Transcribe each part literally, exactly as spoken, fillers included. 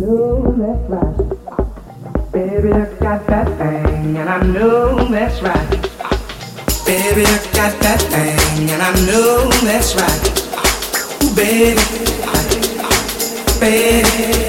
know that's right. Baby, I got that thing, and I know that's right. Baby, I got that thing, and I know that's right. Baby, baby.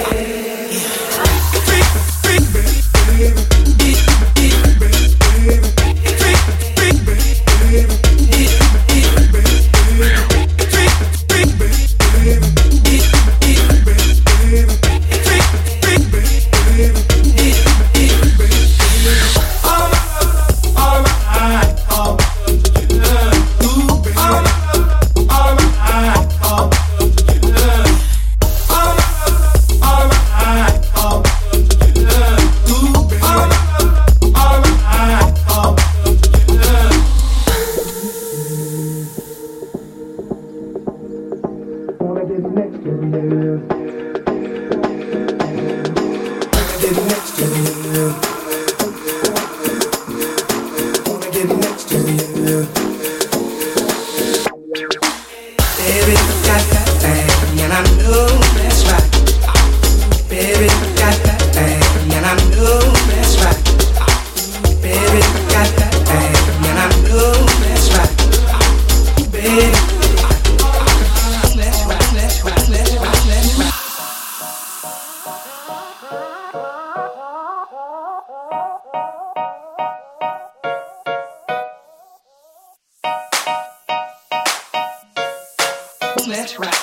That's right.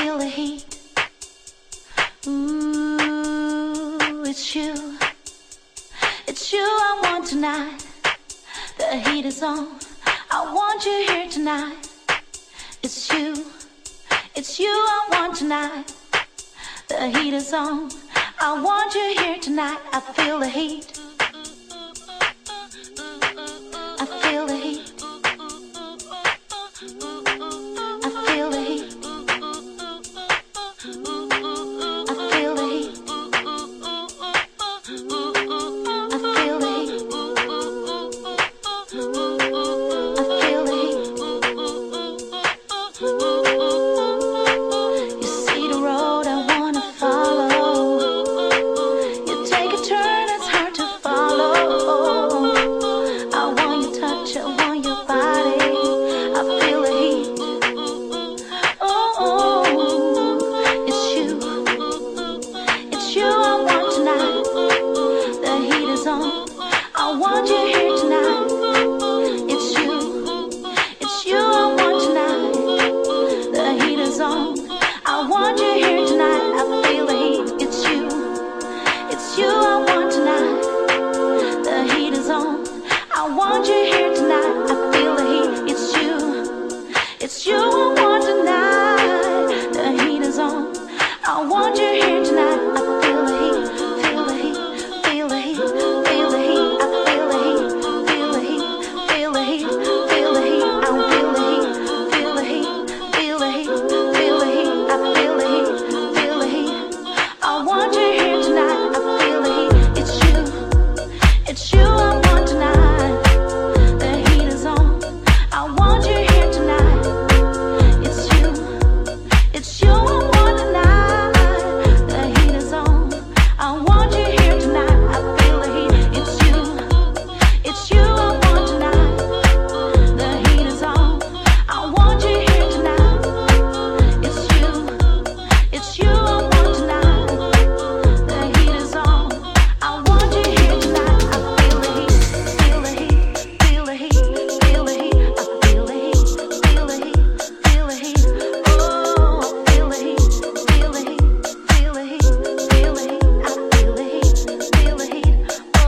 feel the heat. Ooh, it's you. It's you I want tonight. The heat is on. I want you here tonight. It's you. It's you I want tonight. The heat is on. I want you here tonight. I feel the heat. I feel the heat. I feel the heat. I feel the heat. I feel the heat. I feel the heat. You see the road I wanna follow. You take a turn, it's hard to follow. I want your touch, I want your body. I feel the heat. Oh, oh, it's you. It's you I want tonight. The heat is on. I want you here tonight. It's you. It's you I want tonight. The heat is on. I want you here tonight. I feel the heat. It's you. It's you I want tonight. The heat is on. I want you here tonight. I feel the heat. It's you. It's you I want tonight. The heat is on. I want you here tonight. I feel the heat. Feel the heat. Feel the heat. Feel the heat. I feel the heat. Feel the heat. Feel the heat. Feel the heat. I feel the heat. Feel the heat. Feel the heat. Feel the heat. I feel the heat. Feel the heat. I want you here tonight. I feel the heat. It's you. It's you I want tonight. The heat is on. I want you here tonight. It's you. It's you I want tonight. The heat is on. I want you here tonight. I feel the heat. It's you. It's you I want tonight. The heat is on. I want you here tonight. It's you. It's you I want tonight. The heat is on. I want you here tonight. I feel the heat. Feel the heat. Feel the heat. Feel the heat. I feel the heat. Feel the heat. Feel the heat. Oh, I feel the heat. Feel the heat. Feel the heat. Feel the heat. I feel the heat. Feel the heat. Oh,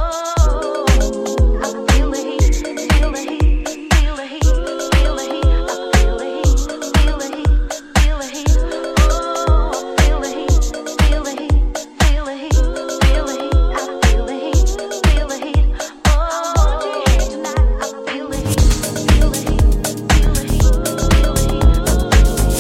I feel the heat. Feel the heat. Feel the heat. Feel the heat. I feel the heat. Feel the heat. Feel the heat. Oh, I feel the heat. Feel the heat. Feel the heat. Feel the heat. I feel the heat. Feel the heat. Oh, I want you here tonight. I feel the heat. Feel the heat. Feel the heat. Feel the heat. Feel the heat. Feel the heat. Feel the heat.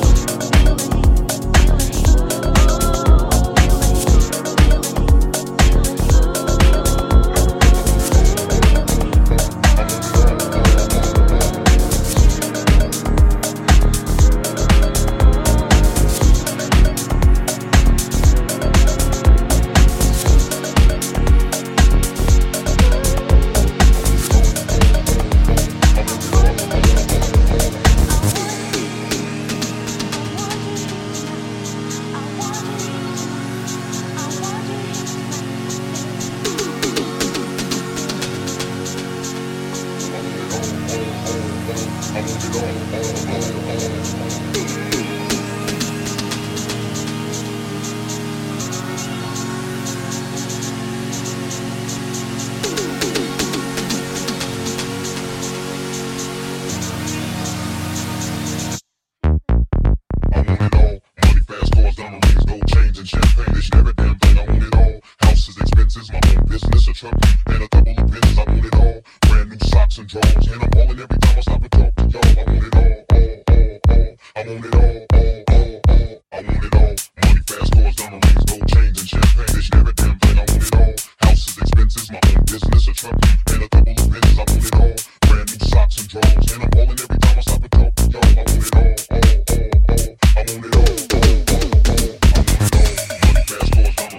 I want it all. Money, fast cars, diamond rings, gold chains, and champagne. It's every damn thing. I want it all. Houses, expenses, my own business, a truck, and a couple of pins. I want it all. Brand new socks and drawers, and I'm balling every time I stop and talk to y'all. I want it all, all, all, all. I want it all, all, all, all. I want it all. Money, fast cars, diamond rings, gold chains, and champagne. It's every damn thing. I want it all. Houses, expenses, my own business, a truck, and a couple of pins. I want it all. Brand new socks and drawers, and I'm balling every time I stop and talk to y'all. I want it all, all, all, all. I want it all, all, all, all. I want it all. Money, fast cars, diamond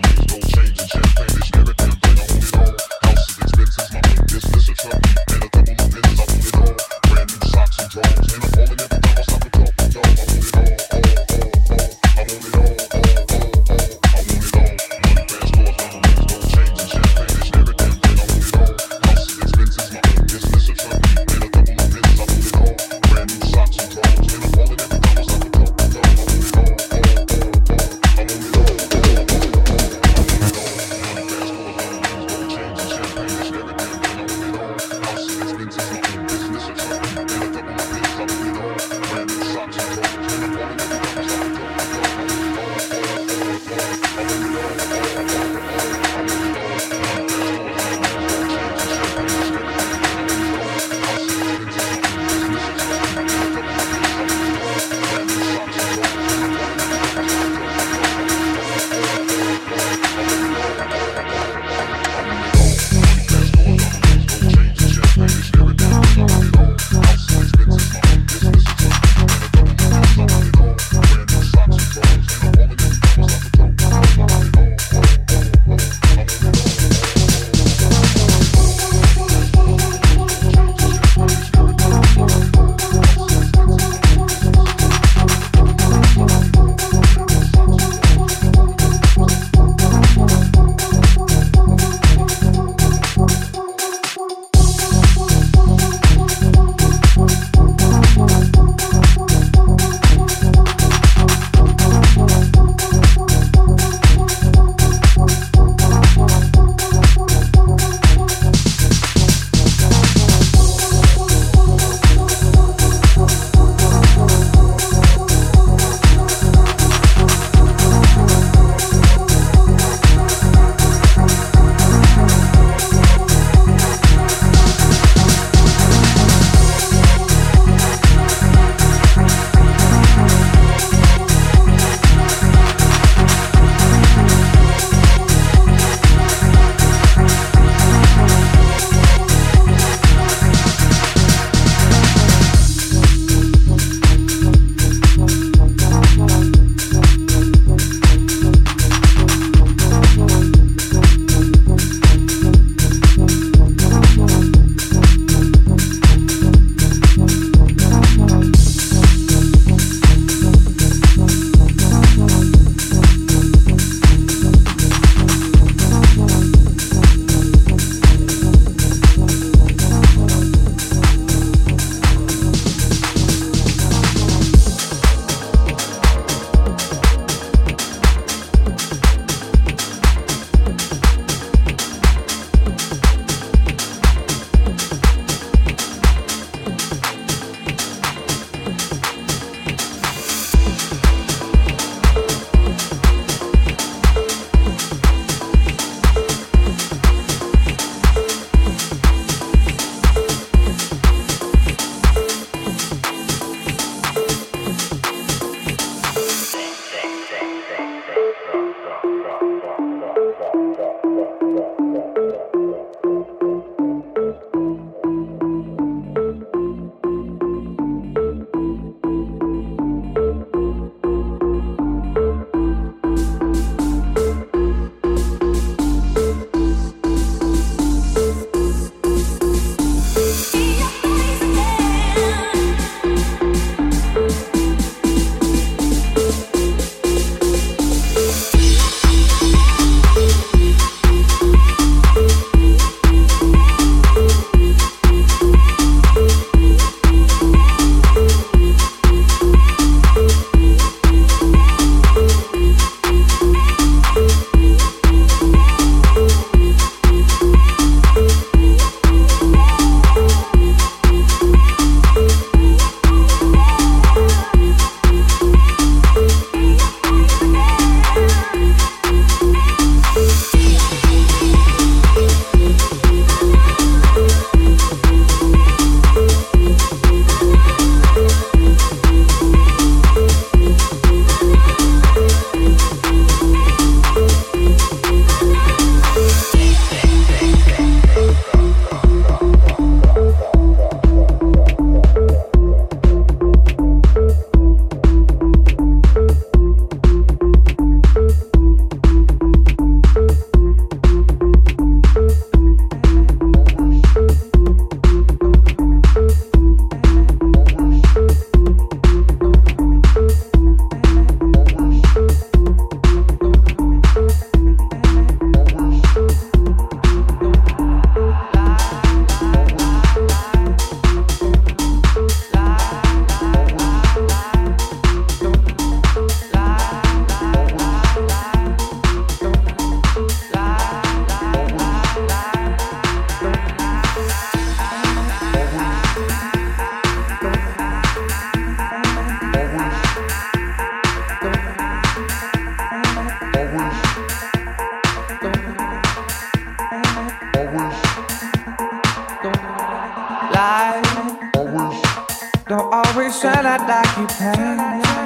shine out like you can.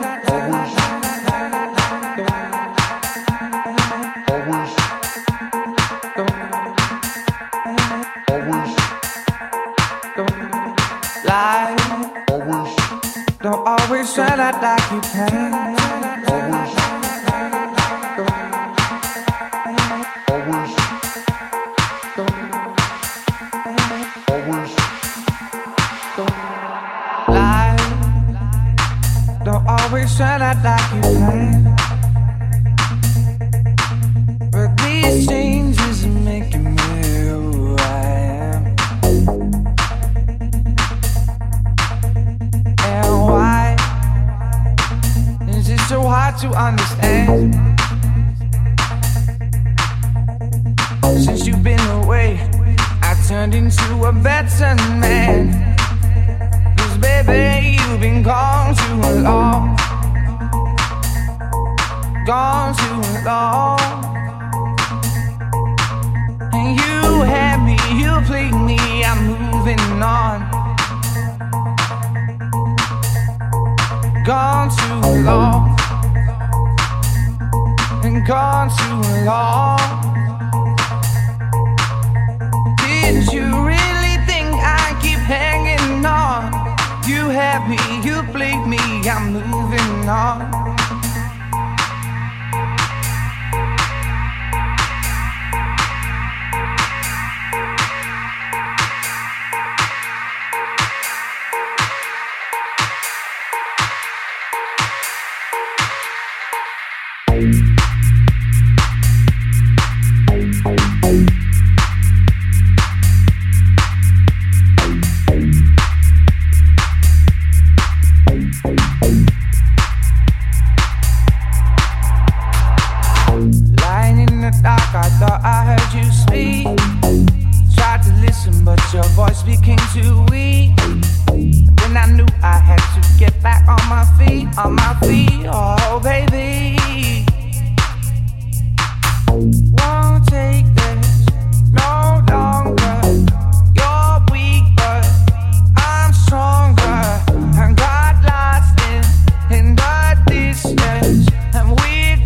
Don't always shine out like you can. Always, always, always, lie. Don't always shine out like you can. But these changes are making me who I am. And why is it so hard to understand? Since you've been away, I turned into a better man. 'Cause baby, you've been gone too long. Gone too long. And you had me, you played me, I'm moving on. Gone too long. And gone too long. Did you really think I keep hanging on? You had me, you played me, I'm moving on. Lying in the dark, I thought I heard you speak. Tried to listen, but your voice became too weak. Then I knew I had to get back on my feet, on my feet, oh baby. Won't take this no longer. You're weak, but I'm stronger. And got lost in, in the distance, and we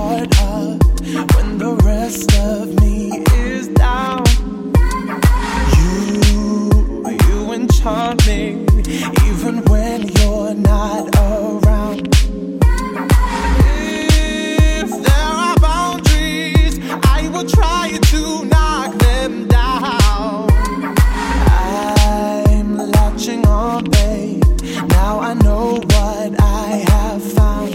part of when the rest of me is down. You, you enchant me, even when you're not around. If there are boundaries, I will try to knock them down. I'm latching on, babe. Now I know what I have found.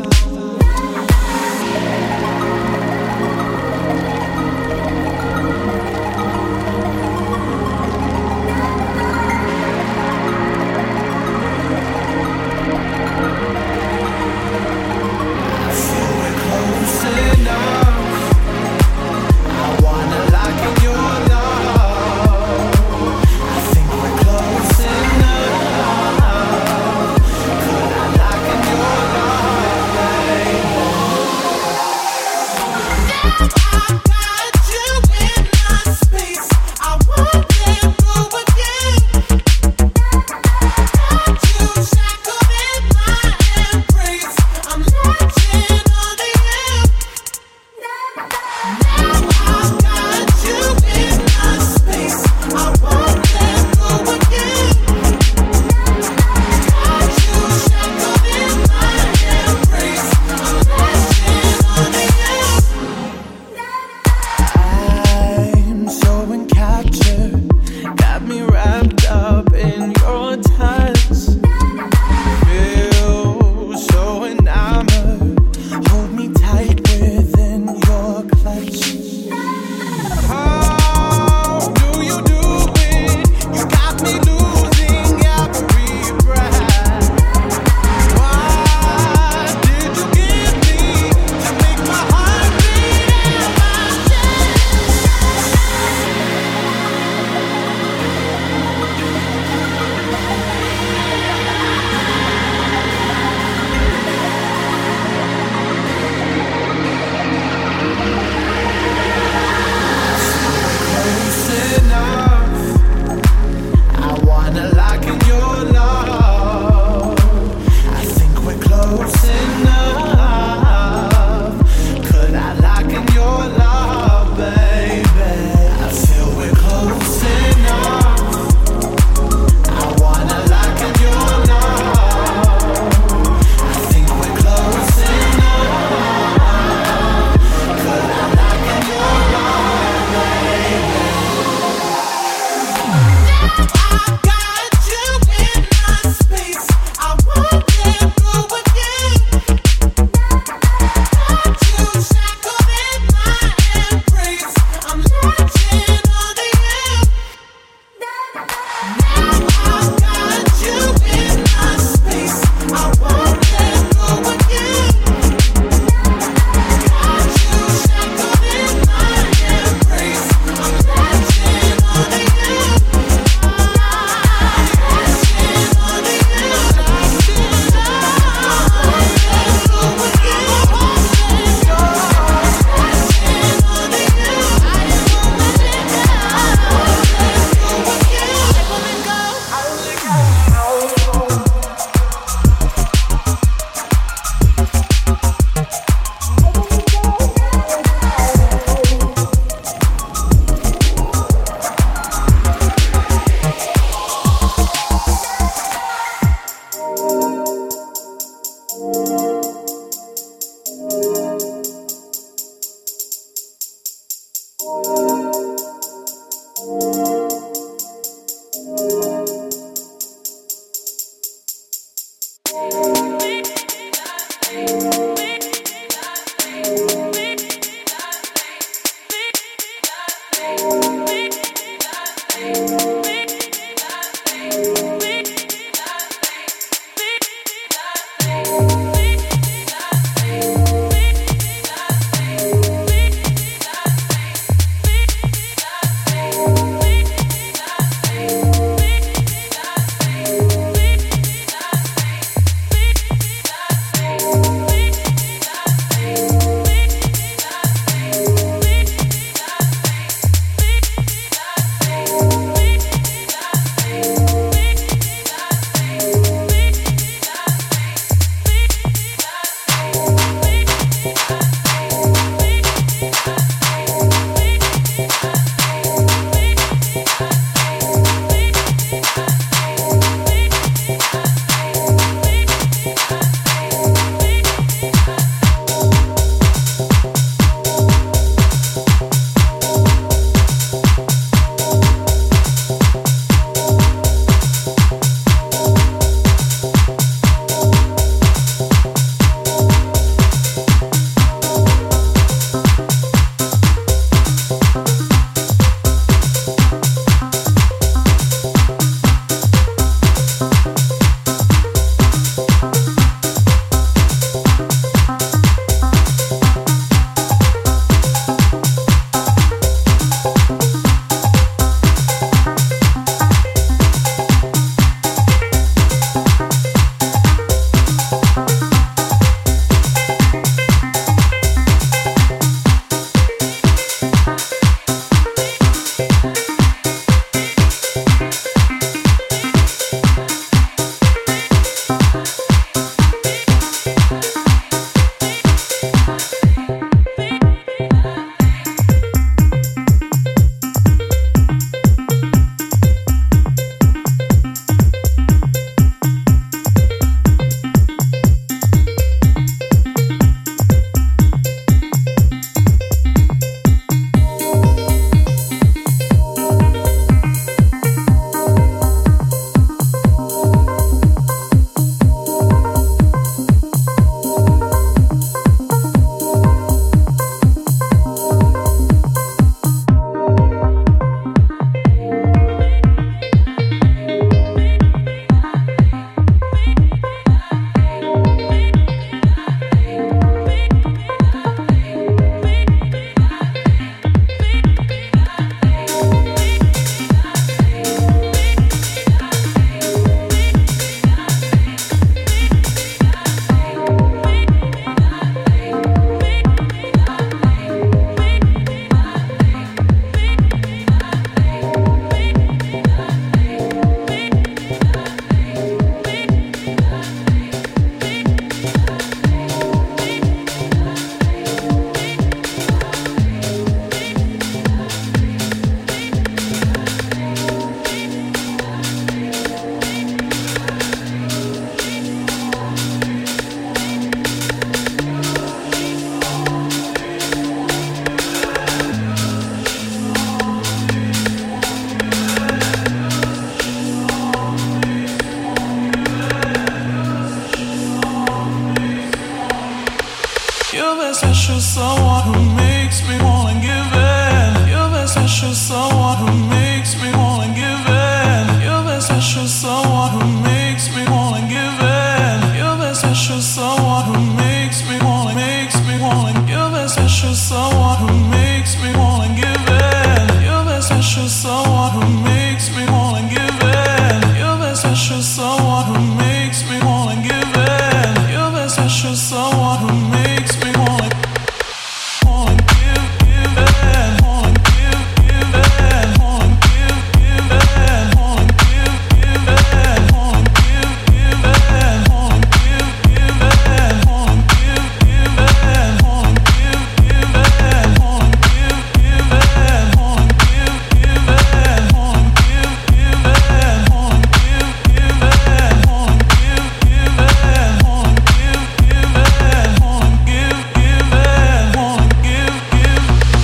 someone who makes me wanna give in. You're the special someone who makes me wanna give in. You're the special someone who makes me wanna give in. You're the special someone who makes me wanna, makes me wanna. You're the special someone who makes me wanna give in. You're the special someone who makes me wanna give in. You're the special someone who makes me wanna give in. You're the special someone who makes me wanna, wanna give, give in. Wanna give, give in. Wanna give, give in. Wanna give, give in. Wanna give, give in. Wanna give, give in. Wanna give, give in. Wanna give, give in. Wanna give, give in. Wanna give, give in. Wanna give, give in. Wanna give, give in. Wanna give, give in. Wanna give, give in. Wanna give, give in. Wanna give, give.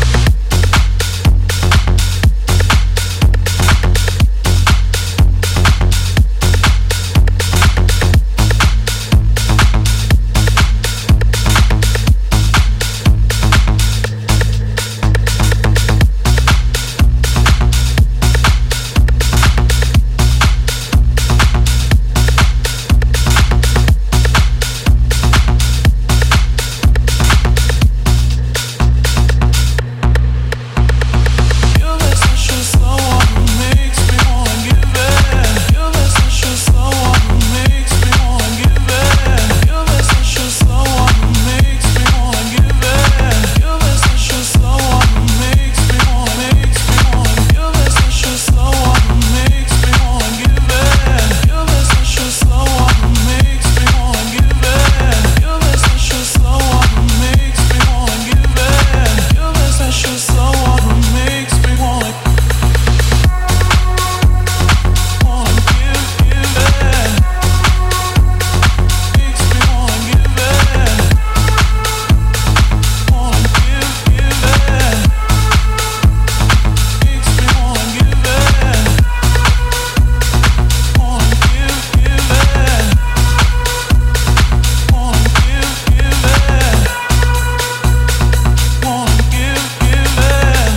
You're the special someone who makes me wanna give in. You're the special someone who makes me wanna give in. You're the special someone who makes me wanna give in. You're the special someone who makes me wanna, makes me wanna. You're the special someone who makes me wanna give in. You're the special someone who makes me wanna give in. You're the special someone who makes me wanna give in. You're the special someone who makes me wanna, wanna give, give in. Makes me wanna give in. Wanna give, give in. Makes me wanna give in. Wanna give, give in. Wanna give, give in. Wanna give, give in.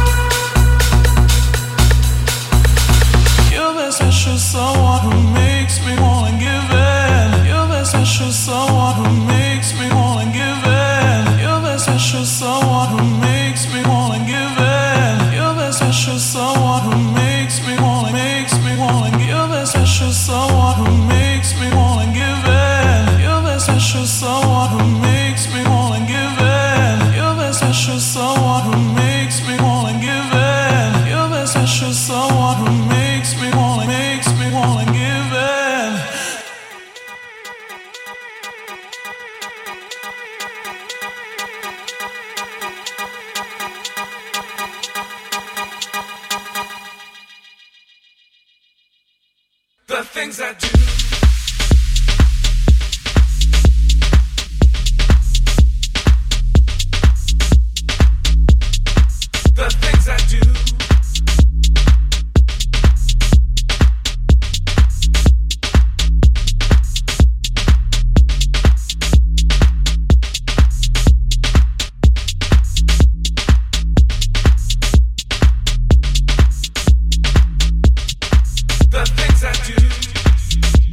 You're the special someone who makes me wanna give in. You're the special someone who makes me wanna give in. You're the special someone who makes me wanna give in. You're the special someone who makes me wanna, makes me wanna. You're the special someone who makes me wanna give in. You're the special someone who makes me wanna give in. You're the special someone who makes me wanna give in. You're the special someone who makes me wanna, makes me wanna give in. The things I do. The things I do. The things I do.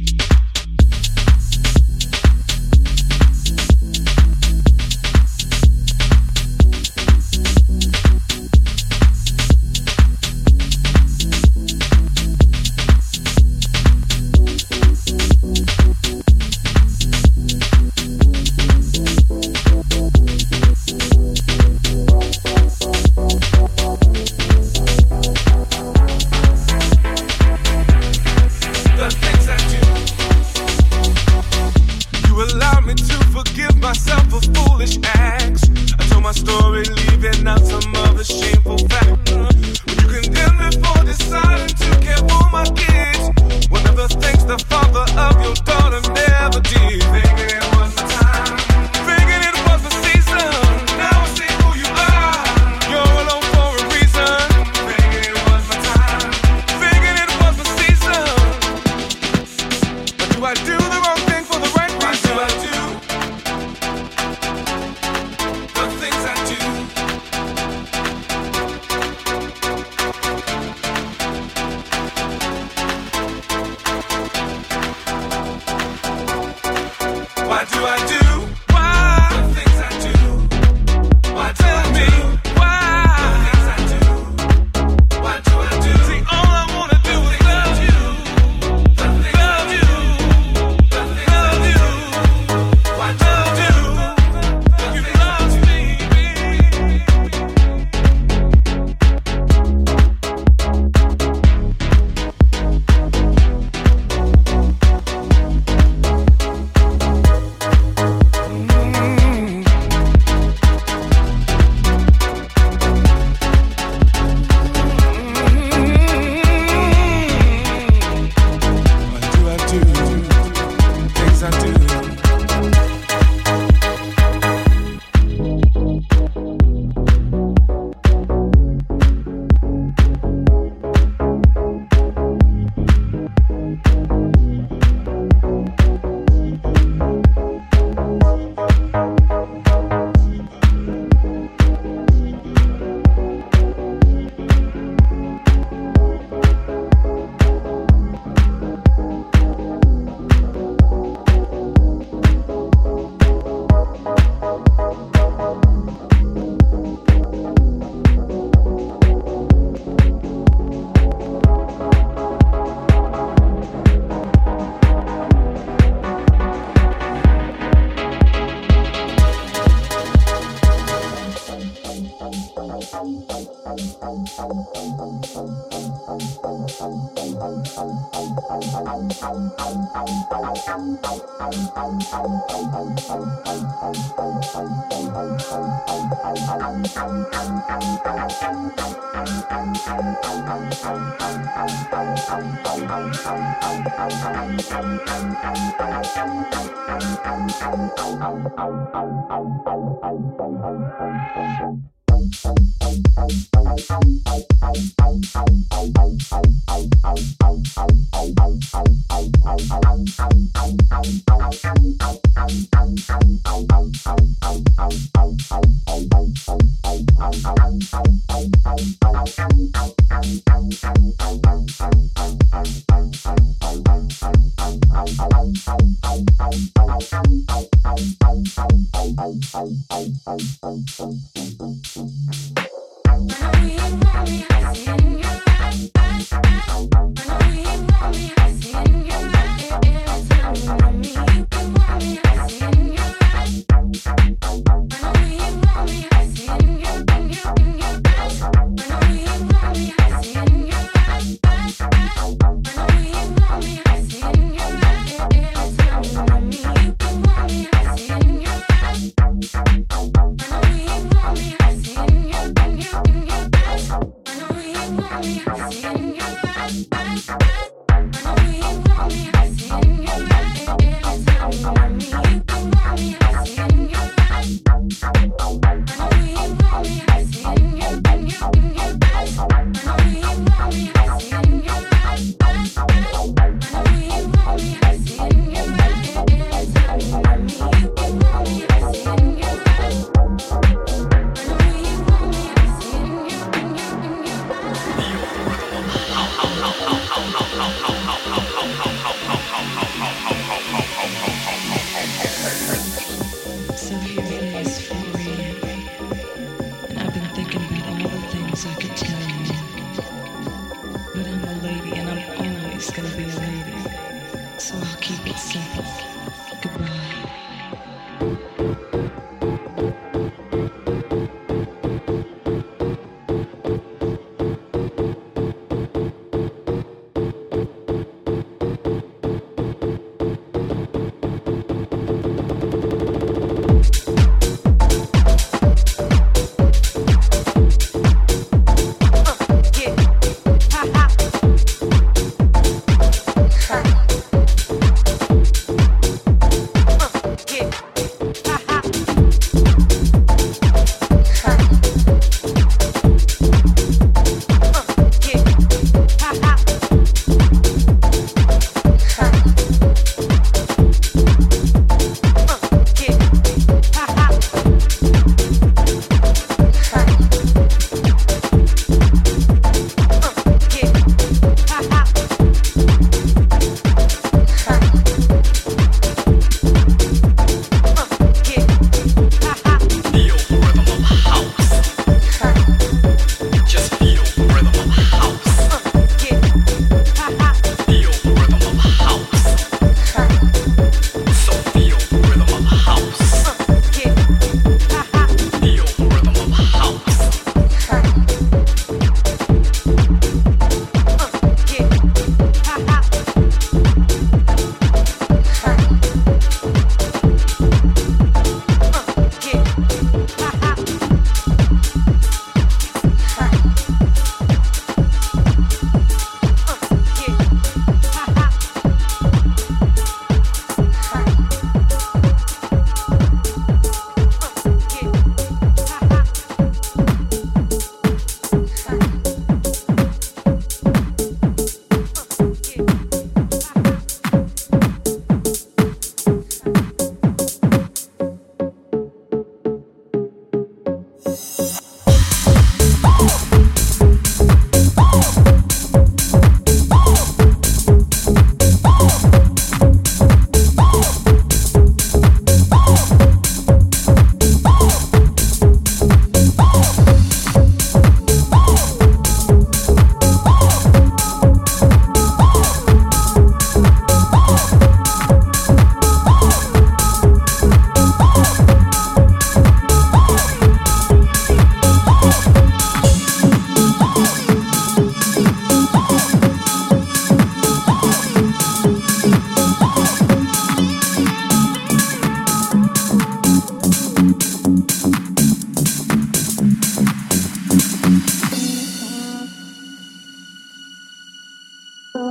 So here it is for you. And I've been thinking about all the things I could tell you.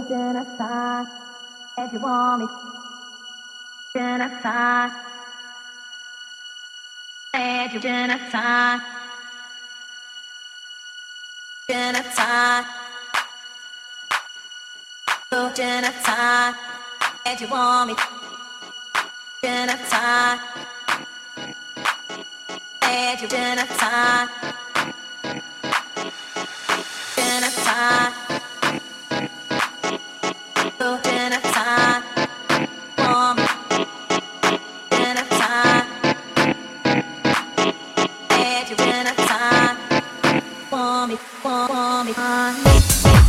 dinner time. If you want me, dinner time. If you dinner time. Dinner time. Oh, dinner time. If you want me, dinner time. If you dinner time. Dinner time. Oh, dinner time. Want me, dinner time. If you dinner time. Want me, want, want me, want me.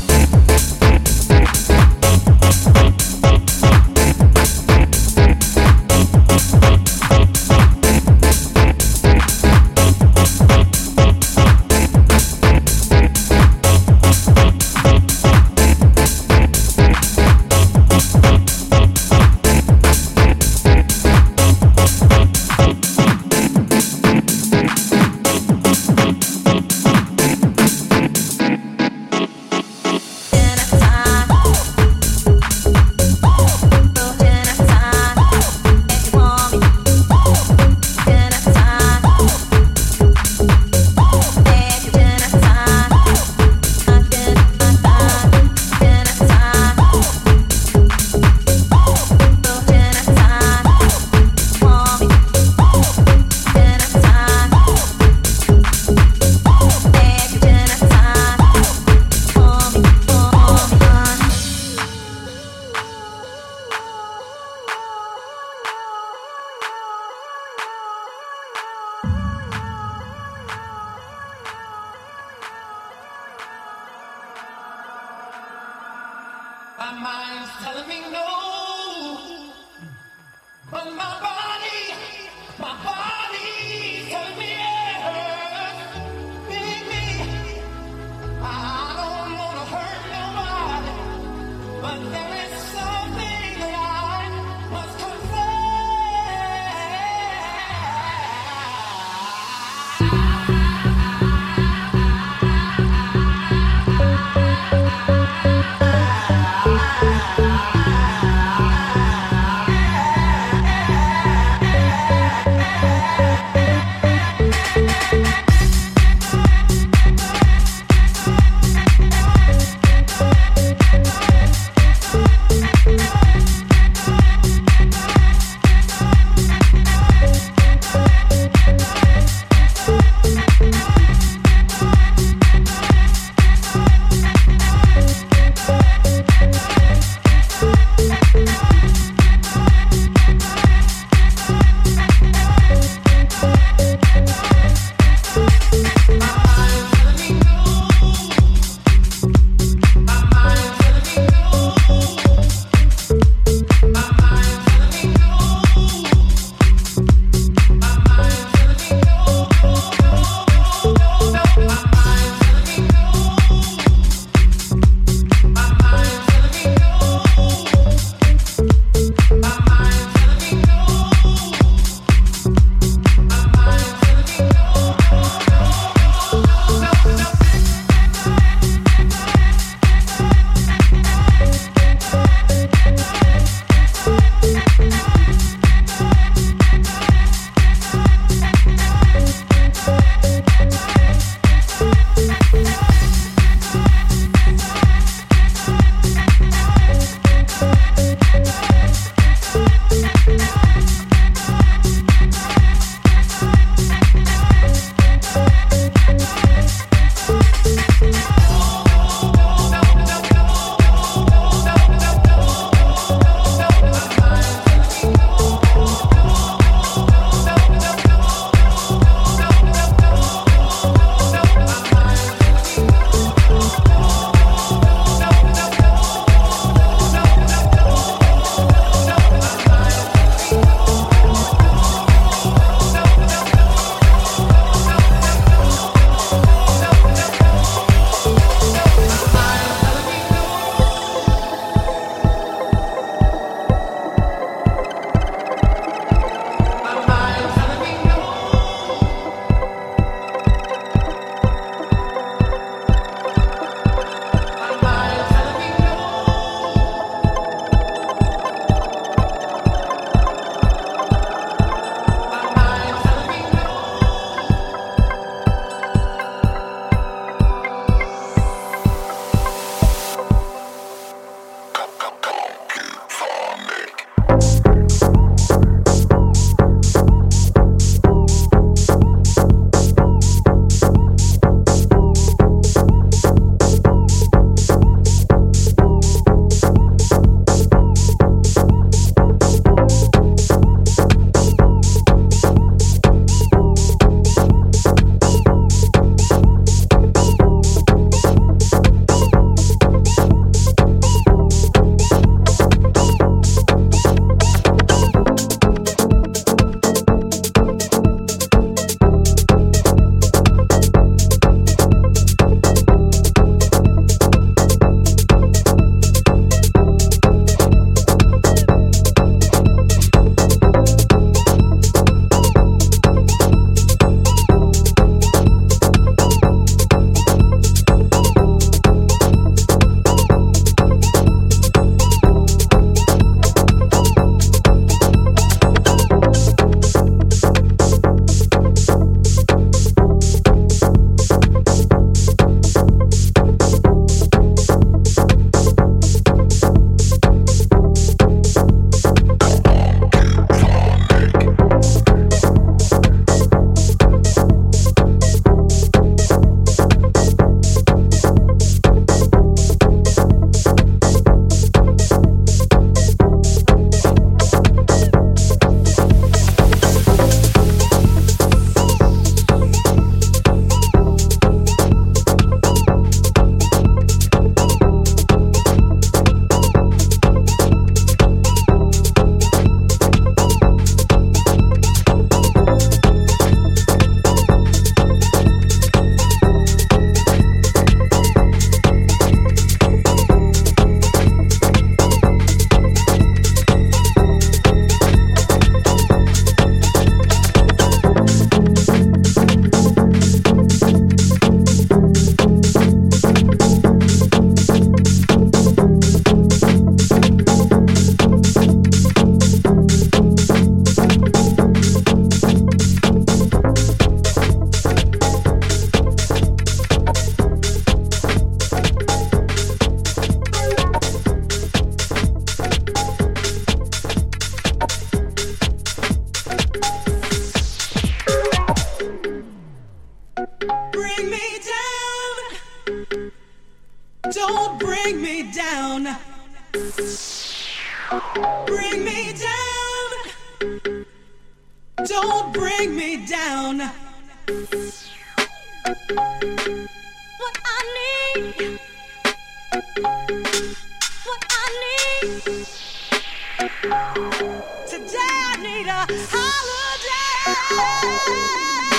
My mind's telling me no, but my body, my body's telling me yes. Baby, I don't wanna hurt nobody, but there is something that I must confess. Bring me down. Don't bring me down. Bring me down. Don't bring me down. What I need. What I need. Today I need a holiday.